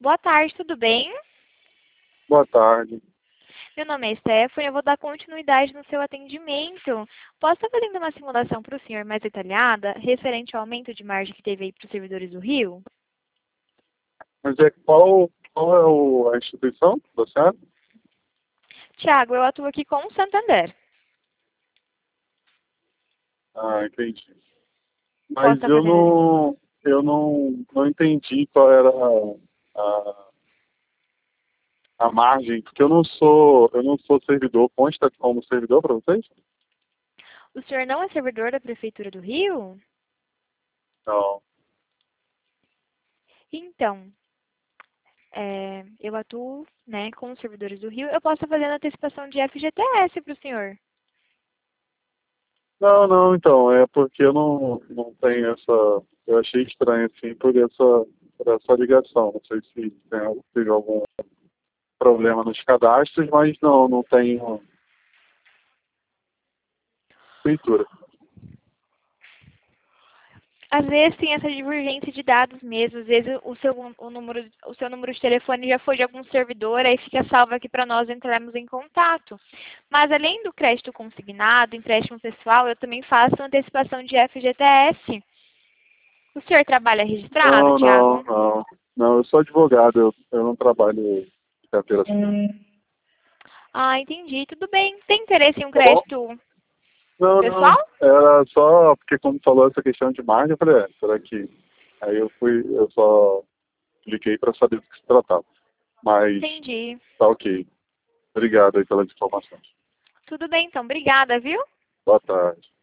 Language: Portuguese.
Boa tarde, tudo bem? Boa tarde. Meu nome é Stephanie, eu vou dar continuidade no seu atendimento. Posso estar fazendo uma simulação para o senhor mais detalhada, referente ao aumento de margem que teve aí para os servidores do Rio? Mas qual é a instituição da senhora? Tiago, eu atuo aqui com o Santander. Ah, entendi. Posso Mas estar fazendo... eu não entendi qual era a margem, porque eu não sou servidor. Consta como servidor para vocês? O senhor não é servidor da Prefeitura do Rio? Não. Então, eu atuo, né, com os servidores do Rio. Eu posso estar fazendo antecipação de FGTS para o senhor. Não, não, então, é porque eu não tenho essa. Eu achei estranho, assim, por essa ligação. Não sei se teve algum problema nos cadastros, mas não tenho leitura. Às vezes tem essa divergência de dados mesmo, às vezes o seu número de telefone já foi de algum servidor, aí fica salvo aqui para nós entrarmos em contato. Mas além do crédito consignado, empréstimo pessoal, eu também faço antecipação de FGTS. O senhor trabalha registrado, Não, não, Thiago? não. Não, eu sou advogado, eu não trabalho de carteira assinada. Ah, entendi. Tudo bem. Tem interesse em um Tá bom? crédito Não, não. pessoal? Era só porque como falou essa questão de margem, eu falei, será que. Aí eu só cliquei para saber do que se tratava. Mas Entendi. tá ok. Obrigado aí pelas informações. Tudo bem, então. Obrigada, viu? Boa tarde.